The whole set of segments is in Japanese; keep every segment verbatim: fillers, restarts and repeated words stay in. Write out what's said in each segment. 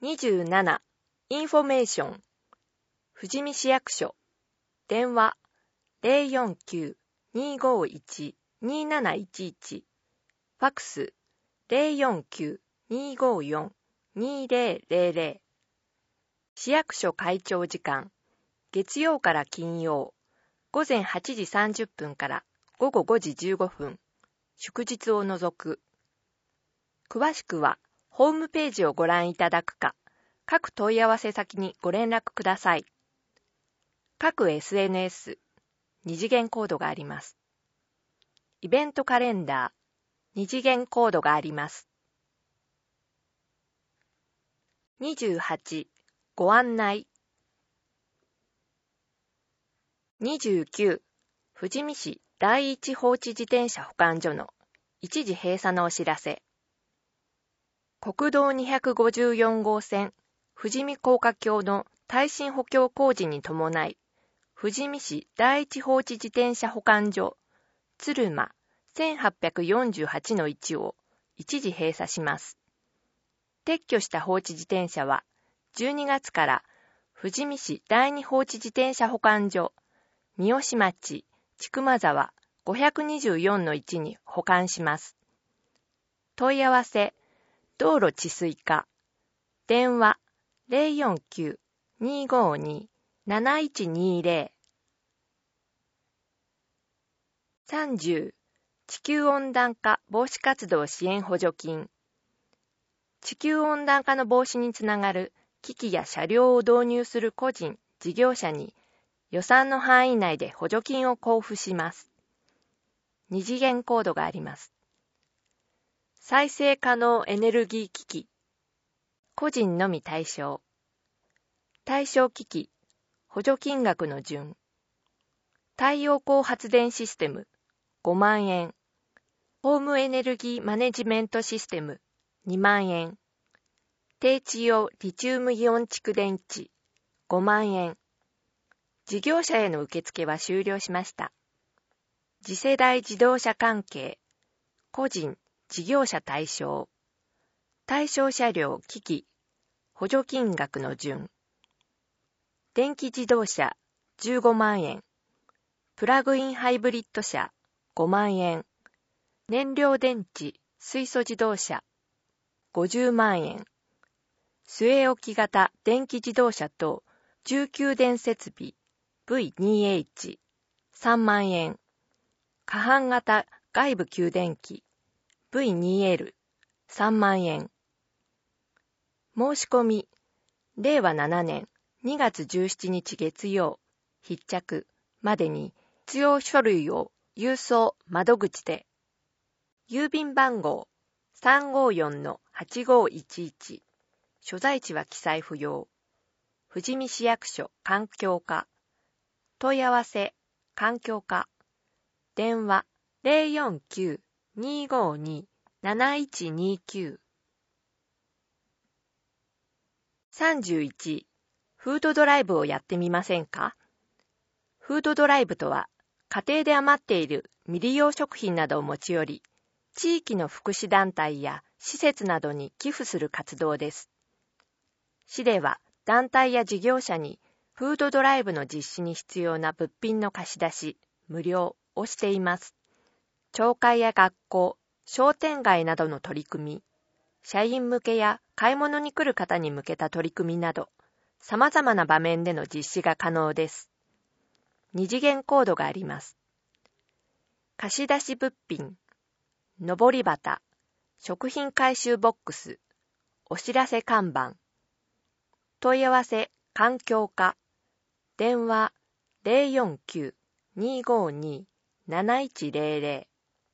にじゅうなな、インフォメーション、富士見市役所、電話 ゼロよんきゅう にーごーいち にーなないちいち、ファックス ゼロよんきゅう にーごーよん にーぜろぜろぜろ、市役所開庁時間、月曜から金曜、ごぜんはちじさんじゅっぷんからごごごじじゅうごふん、祝日を除く。詳しくは、ホームページをご覧いただくか、各問い合わせ先にご連絡ください。各 エスエヌエス、二次元コードがあります。イベントカレンダー、二次元コードがあります。にじゅうはち、ご案内。にじゅうきゅう、富士見市第一放置自転車保管所の一時閉鎖のお知らせ。国道にひゃくごじゅうよんごうせん富士見高架橋の耐震補強工事に伴い、富士見市第一放置自転車保管所鶴間 せんはっぴゃくよんじゅうはちのいち を一時閉鎖します。撤去した放置自転車はじゅうにがつから富士見市第二放置自転車保管所三好町千曲沢ごひゃくにじゅうよんのいちに保管します。問い合わせ道路治水課、電話 ゼロよんきゅう にーごーにー なないちにーぜろ。さんじゅう、地球温暖化防止活動支援補助金。地球温暖化の防止につながる機器や車両を導入する個人、事業者に予算の範囲内で補助金を交付します。二次元コードがあります。再生可能エネルギー機器。個人のみ対象。対象機器、補助金額の順。太陽光発電システム、ごまんえん。ホームエネルギーマネジメントシステム、にまんえん。低地用リチウムイオン蓄電池、ごまんえん。事業者への受付は終了しました。次世代自動車関係、個人、事業者対象。対象車両、機器、補助金額の順。電気自動車、じゅうごまんえん。プラグインハイブリッド車、ごまんえん。燃料電池、水素自動車、ごじゅうまんえん。据え置き型電気自動車と重給電設備 ブイツーエイチ、さんまんえん。過半型外部給電機 ブイツーエル、さんまんえん。申し込み、れいわななねんにがつじゅうしちにち月曜、必着までに必要書類を郵送窓口で。郵便番号 さんごーよんのはちごーいちいち、所在地は記載不要。富士見市役所環境課。問い合わせ環境課。電話 ゼロよんきゅう にーごーにー なないちにーきゅう。さんじゅういち、フードドライブをやってみませんか？フードドライブとは、家庭で余っている未利用食品などを持ち寄り、地域の福祉団体や施設などに寄付する活動です。市では団体や事業者にフードドライブの実施に必要な物品の貸し出し、無料をしています。町会や学校、商店街などの取り組み、社員向けや買い物に来る方に向けた取り組みなど、様々な場面での実施が可能です。二次元コードがあります。貸し出し物品、のぼり旗、食品回収ボックス、お知らせ看板。問い合わせ環境課。電話 ゼロよんきゅう にーごーにー なないちぜろぜろ。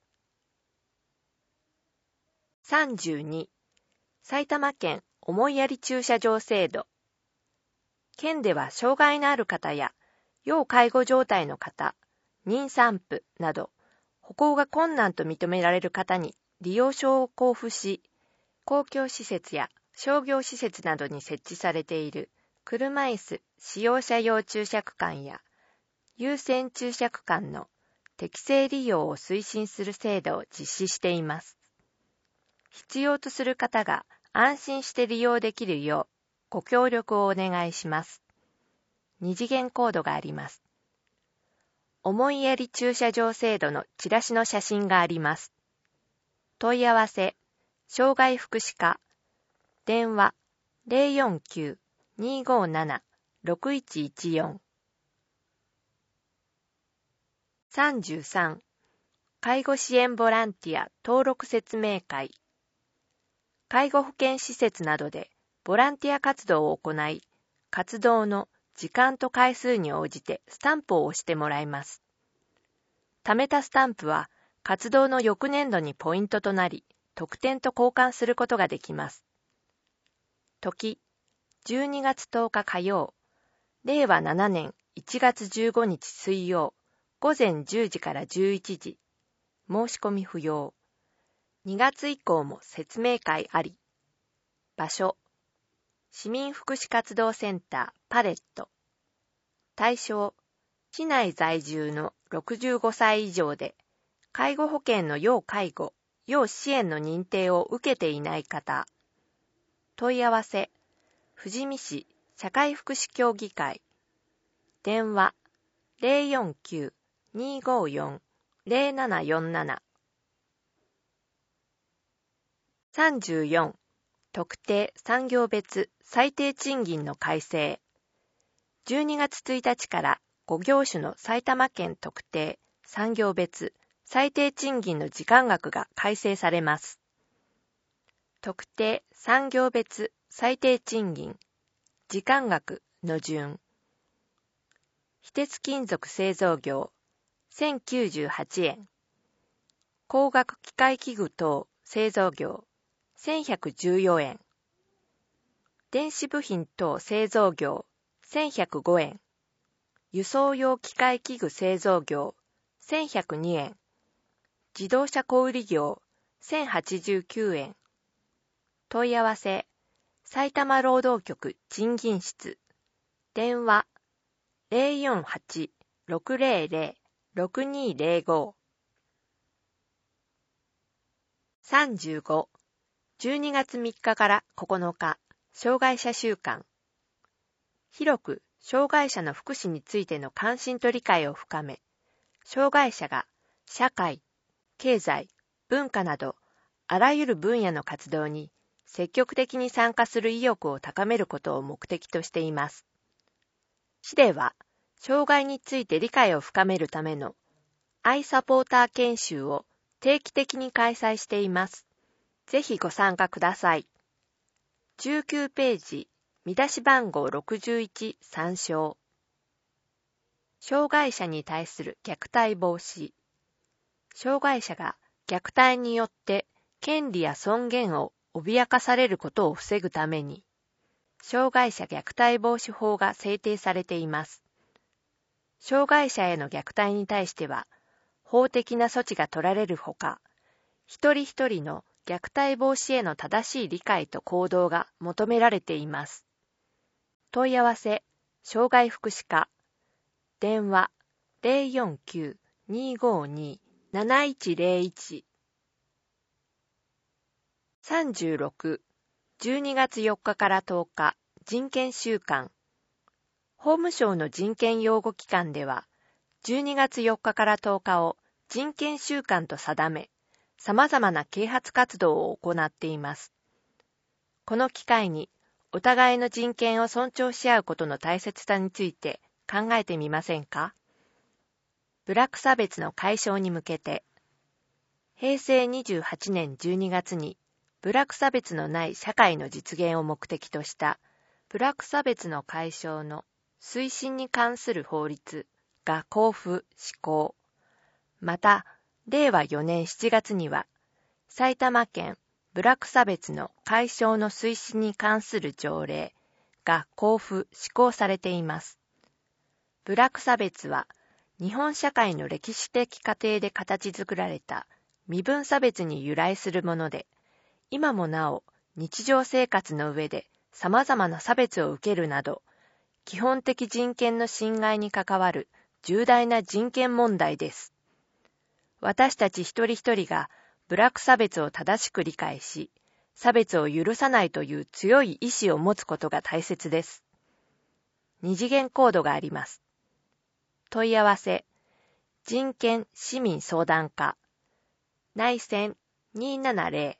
さんじゅうに、埼玉県思いやり駐車場制度。県では障害のある方や要介護状態の方、妊産婦など歩行が困難と認められる方に利用証を交付し、公共施設や商業施設などに設置されている車椅子使用者用駐車区間や優先駐車区間の適正利用を推進する制度を実施しています。必要とする方が安心して利用できるよご協力をお願いします。二次元コードがあります。思いやり駐車場制度のチラシの写真があります。問い合わせ、障害福祉課、電話 ゼロよんきゅう にーごーなな ろくいちいちよん。さんじゅうさん、介護支援ボランティア登録説明会。介護保健施設などでボランティア活動を行い、活動の時間と回数に応じてスタンプを押してもらいます。貯めたスタンプは活動の翌年度にポイントとなり、特典と交換することができます。時、じゅうにがつとおか火曜、れいわななねんいちがつじゅうごにち水曜、午前じゅうじからじゅういちじ、申し込み不要。にがつ以降も説明会あり。場所、市民福祉活動センターパレット。対象、市内在住のろくじゅうごさい以上で、介護保険の要介護、要支援の認定を受けていない方。問い合わせ、富士見市社会福祉協議会。電話、ゼロよんきゅう にーごーよん ゼロななよんなな。さんじゅうよん、特定産業別最低賃金の改正。じゅうにがつついたちからご業種の埼玉県特定産業別最低賃金の時間額が改正されます。特定産業別最低賃金時間額の順。非鉄金属製造業せんきゅうじゅうはちえん。工学機械器具等製造業せんひゃくじゅうよえん。電子部品等製造業せんひゃくごえん。輸送用機械器具製造業せんひゃくにえん。自動車小売業せんはちじゅうきゅうえん。問い合わせ、埼玉労働局賃金室。電話ゼロよんはち ろくゼロゼロ ろくにゼロご。さんじゅうご、じゅうにがつみっかからここのか、障害者週間。広く障害者の福祉についての関心と理解を深め、障害者が社会、経済、文化などあらゆる分野の活動に積極的に参加する意欲を高めることを目的としています。市では、障害について理解を深めるためのアイサポーター研修を定期的に開催しています。ぜひご参加ください。じゅうきゅうページ、見出し番号ろくじゅういち参照。障害者に対する虐待防止。障害者が虐待によって権利や尊厳を脅かされることを防ぐために、障害者虐待防止法が制定されています。障害者への虐待に対しては、法的な措置が取られるほか、一人一人の虐待防止への正しい理解と行動が求められています。問い合わせ、障害福祉課。電話、ゼロよんきゅう にーごーにー なないちゼロいち。さんじゅうろく、じゅうにがつよっかからとおか、人権週間。法務省の人権擁護機関では、じゅうにがつよっかからとおかを人権週間と定め、様々な啓発活動を行っています。この機会に、お互いの人権を尊重し合うことの大切さについて考えてみませんか？部落差別の解消に向けて、へいせいにじゅうはちねんじゅうにがつに部落差別のない社会の実現を目的とした部落差別の解消の推進に関する法律が公布・施行。また、れいわよねんしちがつには埼玉県部落差別の解消の推進に関する条例が公布・施行されています。部落差別は日本社会の歴史的過程で形作られた身分差別に由来するもので、今もなお日常生活の上で様々な差別を受けるなど、基本的人権の侵害に関わる重大な人権問題です。私たち一人一人が部落差別を正しく理解し、 差別を許さないという強い意志を持つことが大切です。二次元コードがあります。問い合わせ、人権市民相談課、内線にーななぜろ。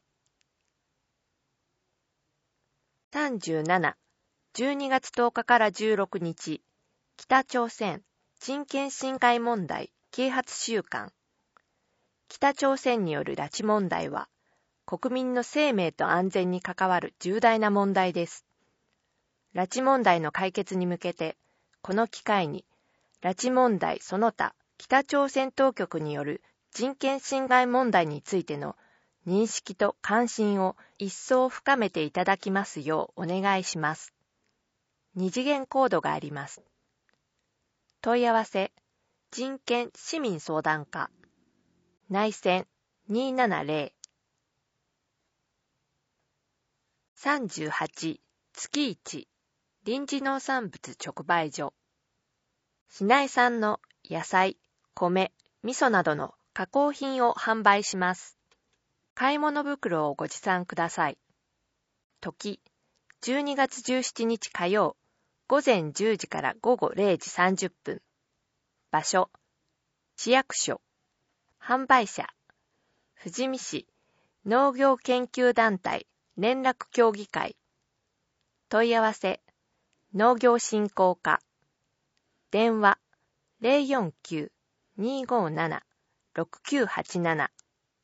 さんじゅうなな、じゅうにがつとおかからじゅうろくにち、北朝鮮人権侵害問題啓発週間。北朝鮮による拉致問題は、国民の生命と安全に関わる重大な問題です。拉致問題の解決に向けて、この機会に、拉致問題その他、北朝鮮当局による人権侵害問題についての認識と関心を一層深めていただきますようお願いします。二次元コードがあります。問い合わせ、人権市民相談課、内線にーななぜろ。さんじゅうはち、月いち、臨時農産物直売所。市内産の野菜、米、味噌などの加工品を販売します。買い物袋をご持参ください。時、じゅうにがつじゅうしちにち火曜、午前じゅうじから午後れいじさんじゅっぷん。場所、市役所。販売者、富士見市農業研究団体連絡協議会。問い合わせ、農業振興課。電話、ゼロよんきゅう にーごーなな ろくきゅうはちなな。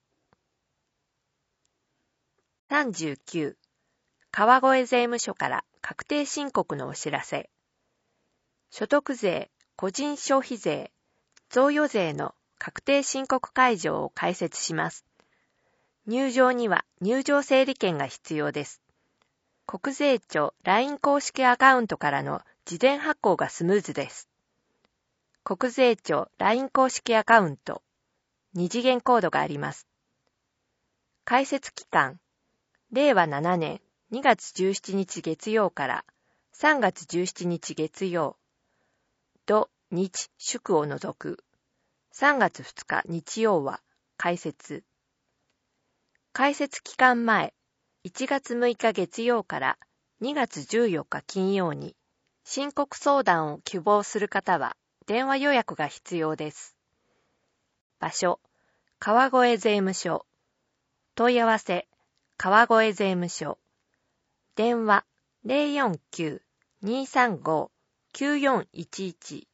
さんじゅうきゅう、川越税務署から確定申告のお知らせ。所得税、個人消費税、贈与税の確定申告会場を開設します。入場には入場整理券が必要です。国税庁 ライン 公式アカウントからの事前発行がスムーズです。国税庁 ライン 公式アカウント、二次元コードがあります。開設期間、れいわななねんにがつじゅうしちにち月曜からさんがつじゅうしちにち月曜、土日祝を除くさんがつふつか日曜は開設。開設期間前、いちがつむいか月曜からにがつじゅうよっか金曜に申告相談を希望する方は電話予約が必要です。場所、川越税務署。問い合わせ、川越税務署。電話、ゼロよんきゅう にーさんご きゅうよんいちいち。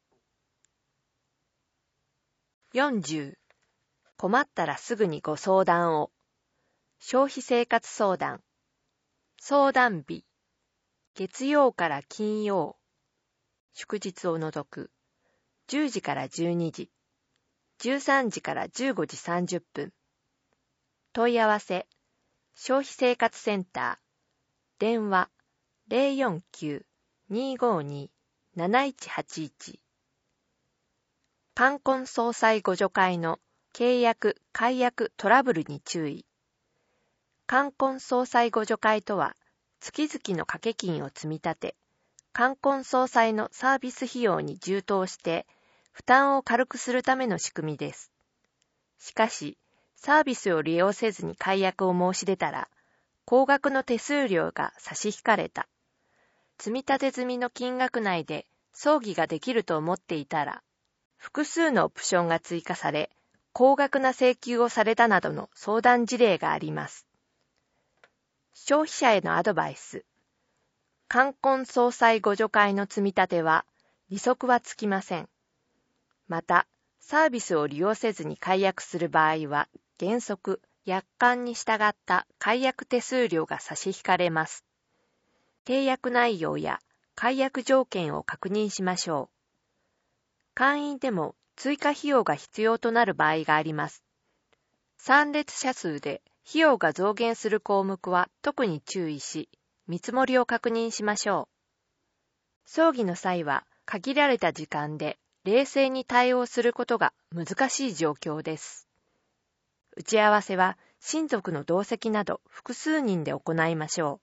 よんじゅう、困ったらすぐにご相談を。消費生活相談。相談日。月曜から金曜。祝日を除く。じゅうじからじゅうにじ。じゅうさんじからじゅうごじさんじゅっぷん。問い合わせ。消費生活センター。電話。ゼロよんきゅう にーごーに なないちはちいち。冠婚葬祭互助会の契約・解約トラブルに注意。冠婚葬祭互助会とは、月々の掛け金を積み立て、冠婚葬祭のサービス費用に充当して、負担を軽くするための仕組みです。しかし、サービスを利用せずに解約を申し出たら、高額の手数料が差し引かれた。積み立て済みの金額内で葬儀ができると思っていたら、複数のオプションが追加され、高額な請求をされたなどの相談事例があります。消費者へのアドバイス。冠婚葬祭互助会の積み立ては利息はつきません。また、サービスを利用せずに解約する場合は、原則、約款に従った解約手数料が差し引かれます。契約内容や解約条件を確認しましょう。会員でも追加費用が必要となる場合があります。参列者数で費用が増減する項目は特に注意し、見積もりを確認しましょう。葬儀の際は限られた時間で冷静に対応することが難しい状況です。打ち合わせは親族の同席など複数人で行いましょ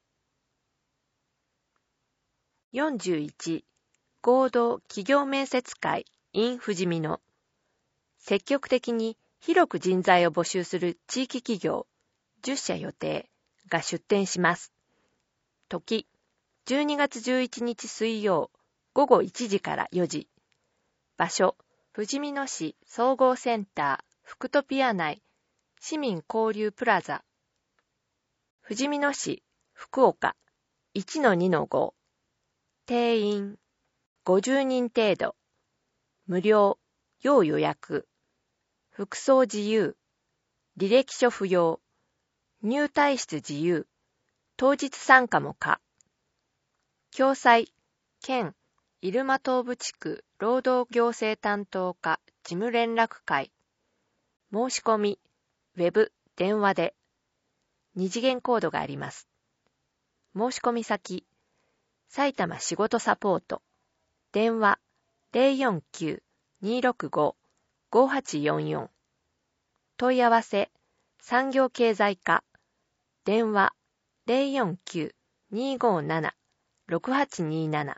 う。よんじゅういち、合同企業面接会 in 富士見野。積極的に広く人材を募集する地域企業じゅっしゃ予定、 が出店します。時、じゅうにがつじゅういちにち水曜、ごごいちじからよじ。場所、ふじみ野市総合センター、フクトピア内、市民交流プラザ。ふじみ野市、福岡、いちのにのご。定員、ごじゅうにん程度。無料、要予約。服装自由。履歴書不要。入退室自由。当日参加も可。共催、県、入間東部地区労働行政担当課事務連絡会。申し込み、ウェブ、電話で。二次元コードがあります。申し込み先、埼玉仕事サポート。電話、ゼロよんきゅう にーろくご ごはちよんよん。問い合わせ、産業経済課。電話、ゼロよんきゅう にーごなな ろくはちにーなな。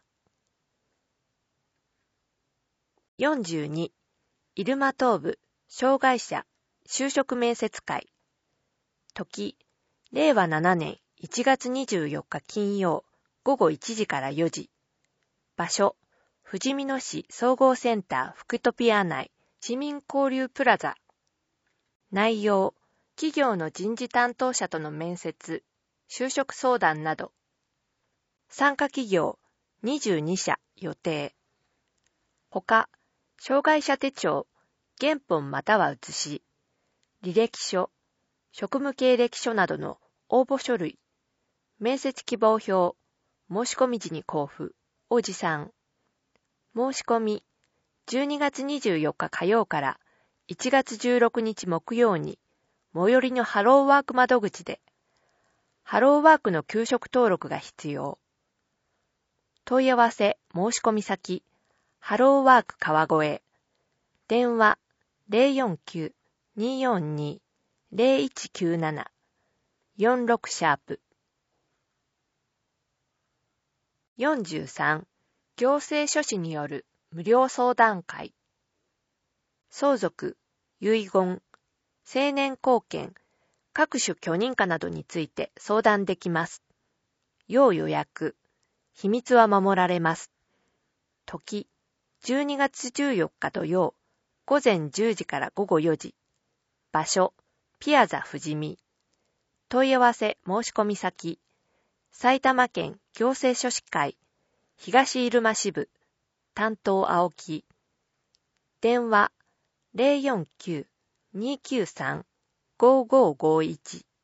よんじゅうに、入間東部障害者就職面接会。時、れいわななねんいちがつにじゅうよっか金曜ごごいちじからよじ。場所、ふじみ野市総合センターフクトピア内市民交流プラザ。内容、企業の人事担当者との面接、就職相談など。参加企業にじゅうにしゃ予定。ほか、障害者手帳、原本または写し、履歴書、職務経歴書などの応募書類、面接希望票、申し込み時に交付を持参。申し込み、じゅうにがつにじゅうよっか火曜からいちがつじゅうろくにち木曜に、最寄りのハローワーク窓口で、ハローワークの給食登録が必要。問い合わせ申し込み先、ハローワーク川越。電話、ゼロよんきゅう にーよんに ゼロいちきゅうなな よんろくシャープ。よんじゅうさん、行政書士による無料相談会。相続、遺言、成年後見、各種許認可などについて相談できます。要予約、秘密は守られます。時、じゅうにがつじゅうよっか土曜、ごぜんじゅうじからごごよじ。場所、ピアザ富士見。問い合わせ申し込み先、埼玉県行政書士会、東入間支部、担当青木。電話、ゼロよんきゅう にーきゅうさん ごごごいち。